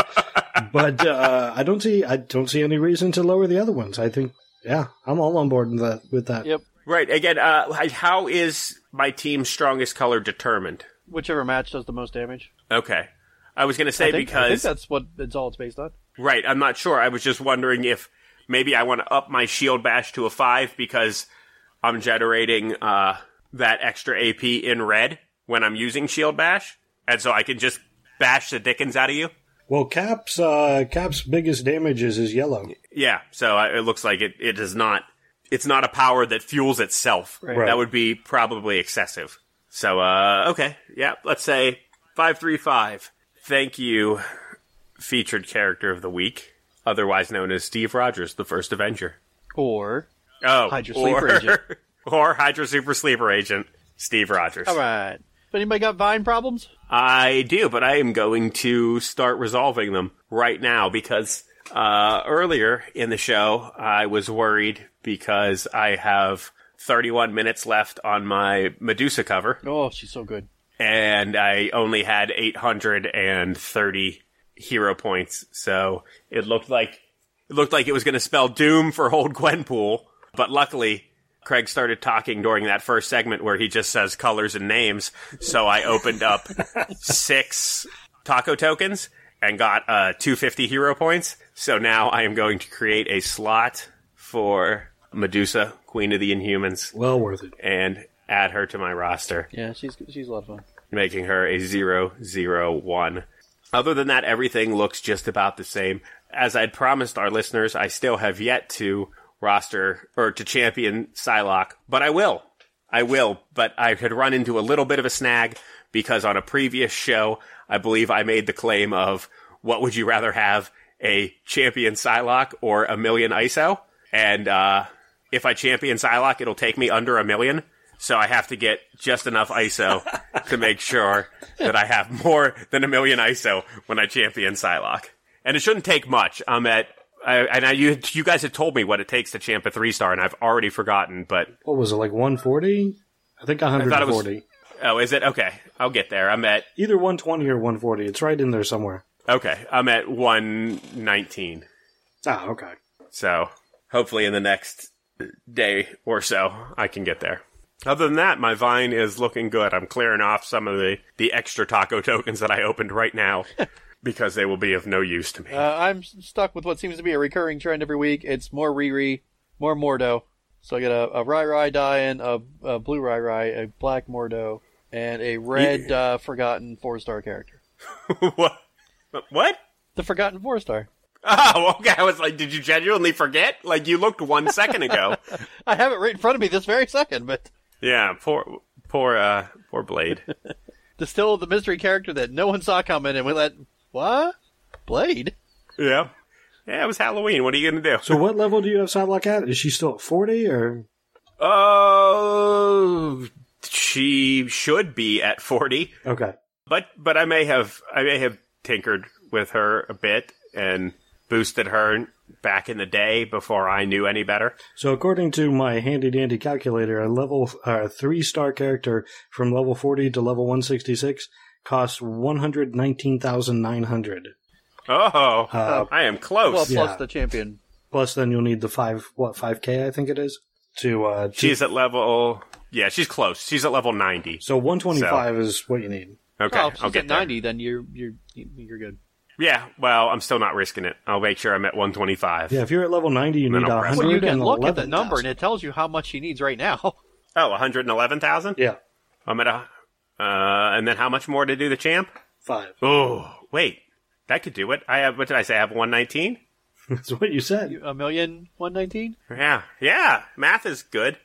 But uh, I don't see, I don't see any reason to lower the other ones. I think, yeah, I'm all on board with that. With that. Yep. Right, again, uh, how is my team's strongest color determined? Whichever match does the most damage. Okay. I was going to say I think, I think because... that's what it's all it's based on. Right, I'm not sure. I was just wondering if maybe I want to up my shield bash to a five because I'm generating uh, that extra A P in red when I'm using shield bash, and so I can just bash the dickens out of you. Well, Cap's uh, Cap's biggest damage is his yellow. Yeah, so I, it looks like it, it is not... It's not a power that fuels itself. Right. That would be probably excessive. So, uh, okay. Yeah, let's say five three five. Thank you, featured character of the week, otherwise known as Steve Rogers, the first Avenger. Or Oh, Hydra or, Sleeper Agent. Or Hydra Super Sleeper Agent, Steve Rogers. all right. Anybody got Vine problems? I do, but I am going to start resolving them right now because uh, earlier in the show, I was worried because I have thirty-one minutes left on my Medusa cover, Oh, she's so good. and I only had eight hundred thirty hero points, so it looked like it looked like it was going to spell doom for old Gwenpool, but luckily Craig started talking during that first segment where he just says colors and names, so I opened up six taco tokens and got uh, two hundred fifty hero points, so now I am going to create a slot for Medusa, Queen of the Inhumans, Well worth it. and add her to my roster, Yeah, she's she's a lot of fun. making her a zero zero one. Other than that, everything looks just about the same. As I'd promised our listeners, I still have yet to roster or to champion Psylocke, but I will. I will, but I had run into a little bit of a snag because on a previous show, I believe I made the claim of what would you rather have, a champion Psylocke or a million I S O? And uh, if I champion Psylocke, it'll take me under a million. So I have to get just enough I S O to make sure that I have more than a million I S O when I champion Psylocke. And it shouldn't take much. I'm at, I, and I, you, you guys have told me what it takes to champ a three star, and I've already forgotten. But What was it, like one forty? I think one hundred forty. I thought it was, oh, is it? Okay, I'll get there. I'm at Either one twenty or one forty. It's right in there somewhere. okay. I'm at one nineteen. Ah, okay. So hopefully in the next day or so, I can get there. Other than that, my Vine is looking good. I'm clearing off some of the, the extra taco tokens that I opened right now because they will be of no use to me. Uh, I'm stuck with what seems to be a recurring trend every week. It's more Riri, more Mordo. So I get a, a Rai Rai die-in, a, a blue Rai Rai, a black Mordo, and a red uh, forgotten four-star character. What? What? The forgotten four-star. Oh, okay. I was like, did you genuinely forget? Like, you looked one second ago. I have it right in front of me this very second, but Yeah, poor, poor, uh, poor Blade. the still the mystery character that no one saw coming, and we let what Blade. Yeah. Yeah, it was Halloween. What are you going to do? So what level do you have Psylocke at? Is she still at forty, or? Oh, she should be at forty. Okay. But but I may have I may have tinkered with her a bit and boosted her back in the day before I knew any better. So according to my handy-dandy calculator, a level uh, three-star character from level forty to level one sixty-six costs one hundred nineteen thousand nine hundred. Oh, Uh, I am close. Well, plus Yeah. the champion. Plus, then you'll need the five, what, five K, I think it is, to, uh, to She's at level... Yeah, she's close. She's at level ninety. so one twenty-five is what you need. Okay, Oh, if she's I'll get at there. ninety, then you're you're you're good. Yeah, well, I'm still not risking it. I'll make sure I'm at one twenty-five. Yeah, if you're at level ninety, you Then need I'll a press it. Well, hundred you and can look at the eleven number, and thousand. it tells you how much she needs right now. Oh, one hundred eleven thousand? Yeah, I'm at a... Uh, and then how much more to do the champ? five. Oh, wait. That could do it. I have... What did I say? I have one nineteen? That's what you said. A million one nineteen. Yeah. Yeah. Math is good.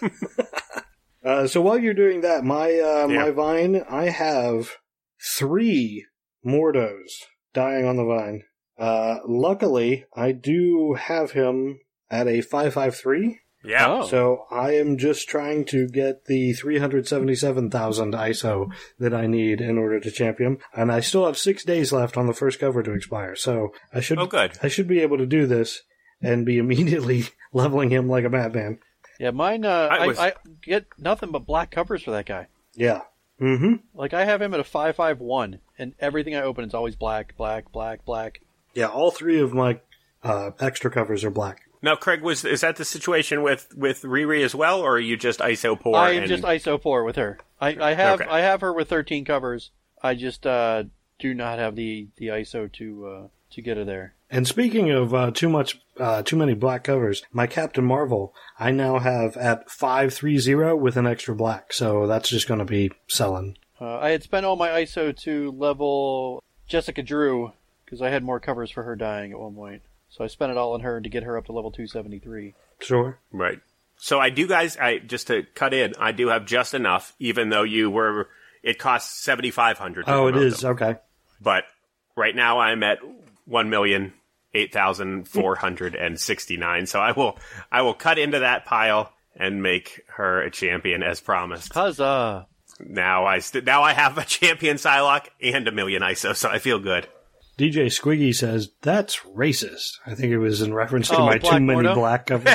Uh, so while you're doing that, my uh, Yeah. my vine, I have three Mordos dying on the vine. Uh, luckily, I do have him at a five five three. Yeah. Oh. So I am just trying to get the three hundred seventy-seven thousand I S O that I need in order to champion, and I still have six days left on the first cover to expire. So I should Oh, good. I should be able to do this and be immediately leveling him like a madman. Yeah, mine. Uh, I I, was- I get nothing but black covers for that guy. Yeah. Mm-hmm. Like I have him at a five five one, and everything I open is always black, black, black, black. Yeah. All three of my uh, extra covers are black. Now, Craig, was is that the situation with, with Riri as well, or are you just I S O poor? I am and- just I S O poor with her. I, I have Okay. I have her with thirteen covers. I just uh, do not have the, the I S O to uh, to get her there. And speaking of uh, too much, uh, too many black covers, my Captain Marvel, I now have at five three zero with an extra black, so that's just going to be selling. Uh, I had spent all my I S O to level Jessica Drew because I had more covers for her dying at one point. So I spent it all on her to get her up to level two seventy-three. Sure. Right. So I do, guys. I just to cut in. I do have just enough, even though you were. It costs seventy five hundred. Oh, it is okay. But right now I'm at one million eight thousand four hundred and sixty nine. So I will I will cut into that pile and make her a champion as promised. Huzzah! Now I st- now I have a champion Psylocke and a million I S O, so I feel good. D J Squiggy says, that's racist. I think it was in reference to Oh, my Black too many Mordo? black covers.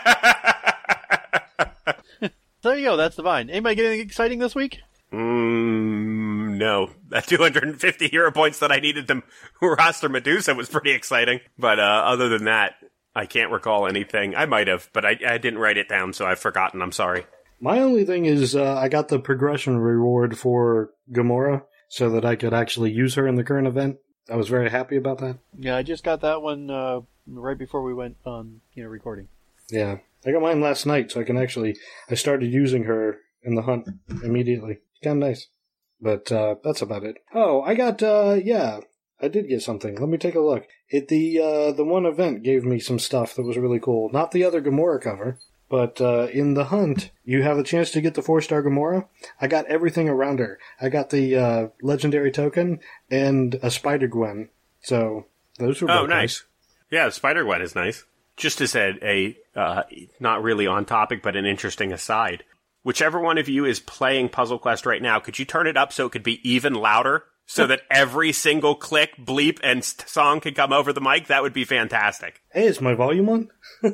So there you go. That's the vine. Anybody get anything exciting this week? Mm, no, that two hundred fifty hero points that I needed to roster Medusa was pretty exciting. But uh, other than that, I can't recall anything. I might have, but I, I didn't write it down, so I've forgotten. I'm sorry. My only thing is uh, I got the progression reward for Gamora so that I could actually use her in the current event. I was very happy about that. Yeah, I just got that one uh, right before we went on, you know, recording. Yeah. I got mine last night, so I can actually... I started using her in the hunt immediately. Kind of nice. But uh, that's about it. Oh, I got, uh, yeah, I did get something. Let me take a look. It The uh, the one event gave me some stuff that was really cool. Not the other Gamora cover, but uh, in the hunt, you have a chance to get the four-star Gamora. I got everything around her. I got the uh, legendary token and a Spider-Gwen. So, those were Oh, both nice. Yeah, Spider-Gwen is nice. Just as a, a uh, not really on topic, but an interesting aside. Whichever one of you is playing Puzzle Quest right now, could you turn it up so it could be even louder? So that every single click, bleep, and st- song could come over the mic? That would be fantastic. Hey, is my volume on?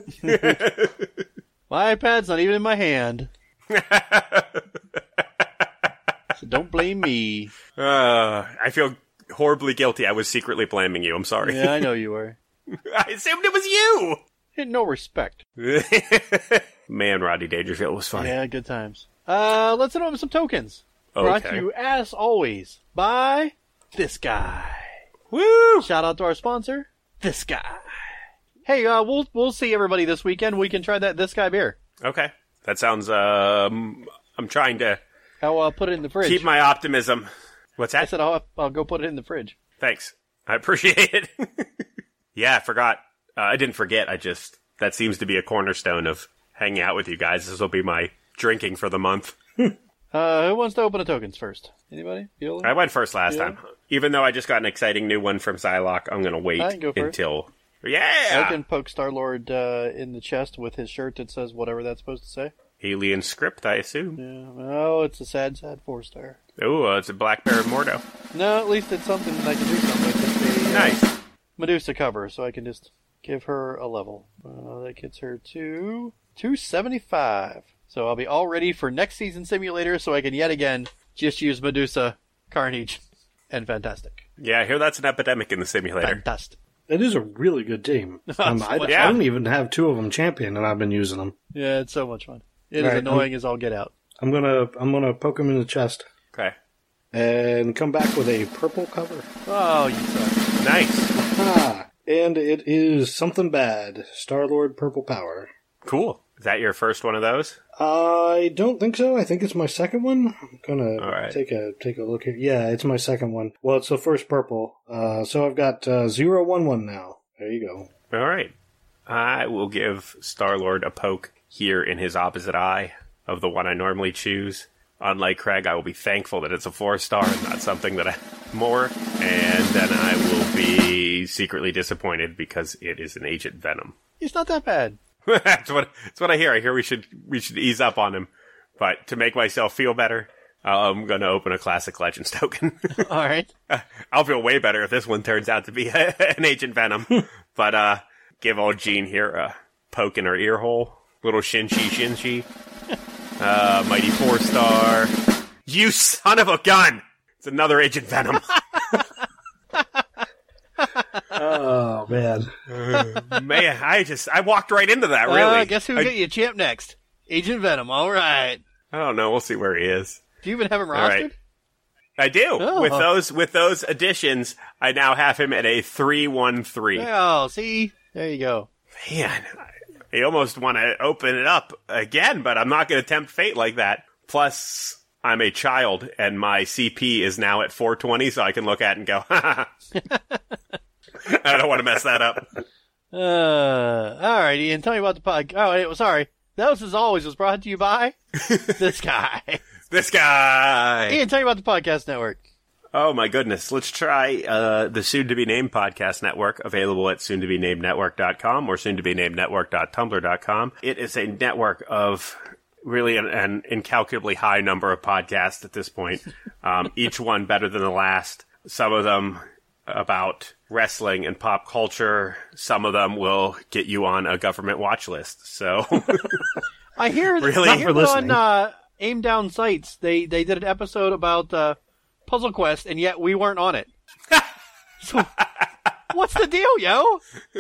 My iPad's not even in my hand. So don't blame me. Uh, I feel horribly guilty. I was secretly blaming you. I'm sorry. Yeah, I know you were. I assumed it was you! In no respect. Man, Rodney Dangerfield was funny. Yeah, good times. Uh, let's hit on with some tokens. Brought to Okay. you, as always, by this guy. Woo! Shout out to our sponsor, this guy. Hey, uh, we'll we'll see everybody this weekend. We can try that this guy beer. Okay. That sounds, um, I'm trying to I'll uh, put it in the fridge. keep my optimism. What's I that? said I'll, I'll go put it in the fridge. Thanks. I appreciate it. Yeah, I forgot. Uh, I didn't forget. I just, that seems to be a cornerstone of hanging out with you guys. This will be my drinking for the month. Uh, who wants to open the tokens first? Anybody? Bueller? I went first last Yeah. time. Even though I just got an exciting new one from Psylocke, I'm going to wait I can go first. until... Yeah! I can poke Star-Lord uh, in the chest with his shirt that says whatever that's supposed to say. Alien script, I assume. Yeah. Oh, it's a sad, sad four-star. Oh, uh, it's a Black Bear Mordo. No, at least it's something that I can do something with. It's a, uh, Nice. Medusa cover, so I can just give her a level. Uh, that gets her to two seventy-five. So I'll be all ready for next season simulator, so I can yet again just use Medusa, Carnage, and Fantastic. Yeah, I hear that's an epidemic in the simulator. Fantastic. It is a really good team. Um, I, Yeah. I don't even have two of them champion, and I've been using them. Yeah, it's so much fun. It is Right, annoying as all get out. I'm gonna I'm gonna poke them in the chest Okay. and come back with a purple cover. Oh, you suck. Nice. Ah, and it is something bad. Star-Lord Purple Power. Cool. Is that your first one of those? I don't think so. I think it's my second one. I'm gonna All right. take a take a look here. Yeah, it's my second one. Well, it's the first purple. Uh, so I've got uh, zero one one now. There you go. All right. I will give Star-Lord a poke here in his opposite eye of the one I normally choose. Unlike Craig, I will be thankful that it's a four-star and not something that I more. And then I will be secretly disappointed because it is an Agent Venom. He's not that bad. that's what that's what I hear. I hear we should we should ease up on him. But to make myself feel better, I'm going to open a Classic Legends token. All right. I'll feel way better if this one turns out to be an Agent Venom. But uh, give old Jean here a poke in her ear hole. Little Shinchi Shinchi. Uh, Mighty Four Star. You son of a gun! It's another Agent Venom. Oh man. Man, I just, I walked right into that, really. Uh, guess who I, get you champ next? Agent Venom. All right. I don't know. We'll see where he is. Do you even have him All right. rostered? I do. Oh. With those with those additions, I now have him at a three one three. Oh, see? There you go. Man, I, I almost want to open it up again, but I'm not going to tempt fate like that. Plus, I'm a child, and my C P is now at four twenty, so I can look at it and go, ha ha. I don't want to mess that up. Uh, all right, Ian, tell me about the pod. Oh, wait, sorry. Those, as always, was brought to you by this guy. This guy. Ian, tell me about the podcast network. Oh my goodness. Let's try uh, the soon-to-be-named podcast network, available at soon to be named network dot com or soon to be named network dot tumblr dot com. It is a network of really an, an incalculably high number of podcasts at this point, um, each one better than the last. Some of them about wrestling and pop culture. Some of them will get you on a government watch list. So I hear that, Really? I Not hear for that on listening. uh, Aim Down Sights, they, they did an episode about uh, Puzzle Quest, and yet we weren't on it. So, what's the deal, yo?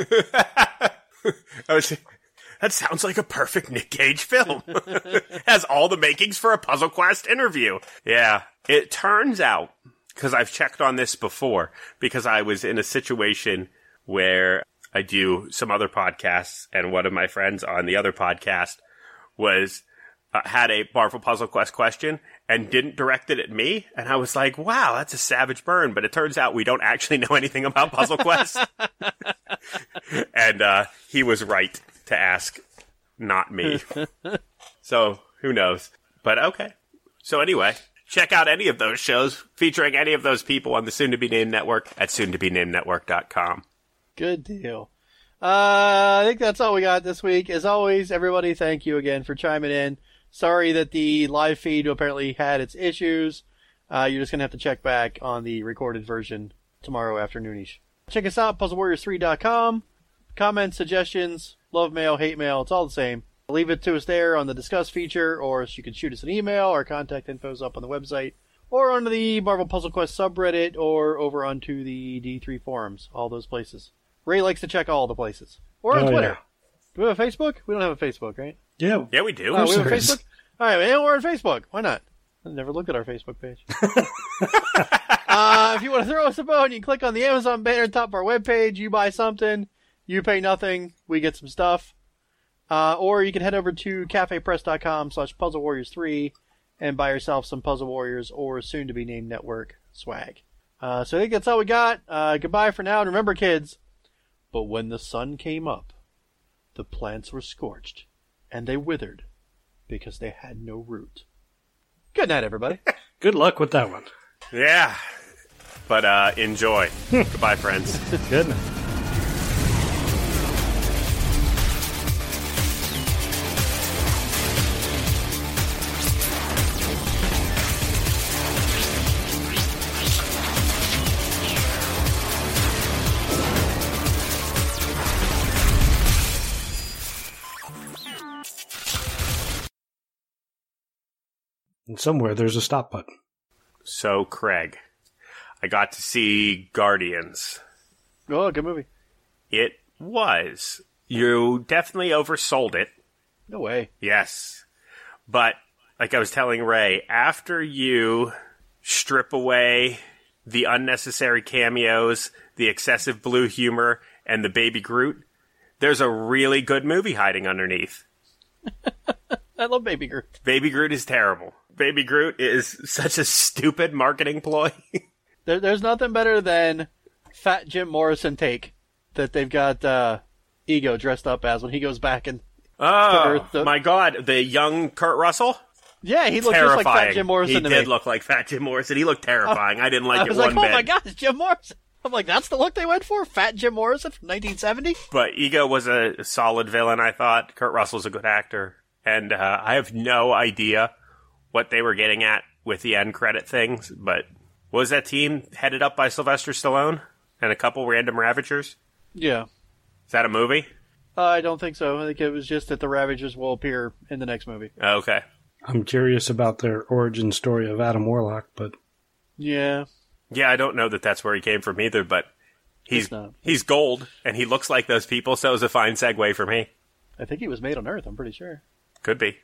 I was, that sounds like a perfect Nick Cage film. Has all the makings for a Puzzle Quest interview. Yeah. It turns out, because I've checked on this before, because I was in a situation where I do some other podcasts, and one of my friends on the other podcast was uh, had a Marvel Puzzle Quest question and didn't direct it at me. And I was like, wow, that's a savage burn. But it turns out we don't actually know anything about Puzzle Quest. And uh, he was right to ask, not me. So who knows? But okay. So anyway, check out any of those shows featuring any of those people on the Soon to Be Named Network at soon to be named network dot com. Good deal. Uh, I think that's all we got this week. As always, everybody, thank you again for chiming in. Sorry that the live feed apparently had its issues. Uh, you're just going to have to check back on the recorded version tomorrow afternoonish. Check us out, puzzle warriors three dot com. Comments, suggestions, love mail, hate mail, it's all the same. Leave it to us there on the Discuss feature, or you can shoot us an email. Our contact info's up on the website, or onto the Marvel Puzzle Quest subreddit, or over onto the D three forums. All those places. Ray likes to check all the places. Or on Oh, Twitter. yeah. Do we have a Facebook? We don't have a Facebook, right? Yeah. Yeah, we do. Oh, we have a there is. Facebook? All right, well, we're on Facebook. Why not? I never looked at our Facebook page. uh, if you want to throw us a bone, you can click on the Amazon banner at the top of our webpage. You buy something. You pay nothing. We get some stuff. Uh, or you can head over to cafepress.com slash Puzzle Warriors 3 and buy yourself some Puzzle Warriors or soon-to-be-named network swag. Uh, so I think that's all we got. Uh, goodbye for now. And remember, kids, but when the sun came up, the plants were scorched, and they withered because they had no root. Good night, everybody. Good luck with that one. Yeah. But uh, enjoy. Goodbye, friends. Good night. And somewhere there's a stop button. So, Craig, I got to see Guardians. Oh, good movie. It was. You definitely oversold it. No way. Yes. But, like I was telling Ray, after you strip away the unnecessary cameos, the excessive blue humor, and the Baby Groot, there's a really good movie hiding underneath. I love Baby Groot. Baby Groot is terrible. Baby Groot is such a stupid marketing ploy. There, there's nothing better than Fat Jim Morrison take that they've got uh, Ego dressed up as when he goes back and... Oh, Earth, the- my God. The young Kurt Russell? Yeah, he looked Terrifying. just like Fat Jim Morrison he to did me. look like Fat Jim Morrison. He looked terrifying. I didn't like I it was one like, bit. oh my God, it's Jim Morrison. I'm like, that's the look they went for? Fat Jim Morrison from nineteen seventy? But Ego was a solid villain, I thought. Kurt Russell's a good actor. And uh, I have no idea what they were getting at with the end credit things, but was that team headed up by Sylvester Stallone and a couple random Ravagers? Yeah. Is that a movie? Uh, I don't think so. I think it was just that the Ravagers will appear in the next movie. Oh, okay. I'm curious about their origin story of Adam Warlock, but Yeah. Yeah, I don't know that that's where he came from either, but he's It's not. he's gold, and he looks like those people, so it was a fine segue for me. I think he was made on Earth, I'm pretty sure. Could be.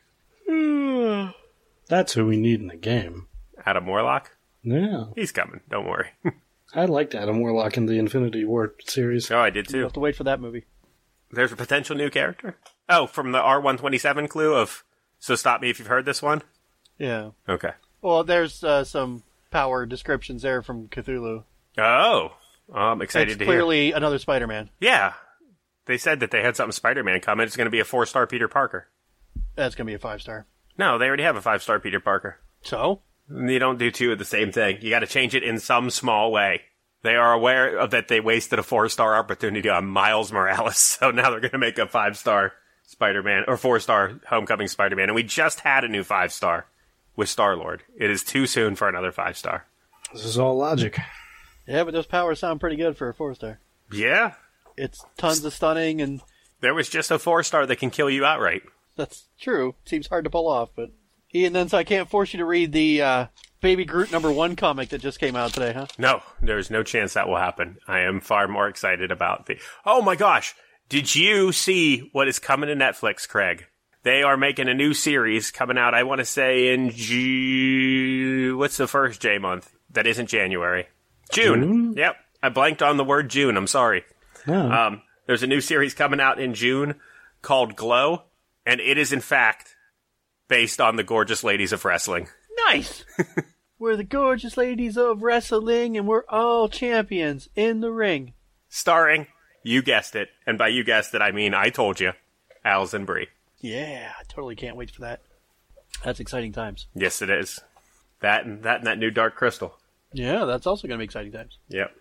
that's who we need in the game. Adam Warlock? Yeah. He's coming, don't worry. I liked Adam Warlock in the Infinity War series. Oh, I did You'll too. have to wait for that movie. There's a potential new character? Oh, from the R one twenty-seven clue of, so stop me if you've heard this one? Yeah. Okay. Well, there's uh, some power descriptions there from Cthulhu. Oh, I'm excited It's to hear. clearly another Spider-Man. Yeah. They said that they had something Spider-Man coming. It's going to be a four-star Peter Parker. That's going to be a five-star. No, they already have a five-star Peter Parker. So? You don't do two of the same thing. You got to change it in some small way. They are aware of that they wasted a four-star opportunity on Miles Morales, so now they're going to make a five-star Spider-Man, or four-star Homecoming Spider-Man, and we just had a new five-star with Star-Lord. It is too soon for another five-star. This is all logic. Yeah, but those powers sound pretty good for a four-star. Yeah. It's tons of stunning, and There was just a four-star that can kill you outright. that's true. Seems hard to pull off, but... Ian, then, so I can't force you to read the uh, Baby Groot number one comic that just came out today, huh? No, there's no chance that will happen. I am far more excited about the... Oh my gosh! Did you see what is coming to Netflix, Craig? They are making a new series coming out, I want to say, in June... What's the first J month? That isn't January. June. June? Yep. I blanked on the word June. I'm sorry. No. Um, there's a new series coming out in June called Glow, and it is, in fact, Based on the gorgeous ladies of wrestling. Nice! We're the gorgeous ladies of wrestling, and we're all champions in the ring. Starring, you guessed it, and by you guessed it, I mean I told you, Alison Brie. Yeah, I totally can't wait for that. That's exciting times. Yes, it is. That and that and that new Dark Crystal. Yeah, that's also going to be exciting times. Yep.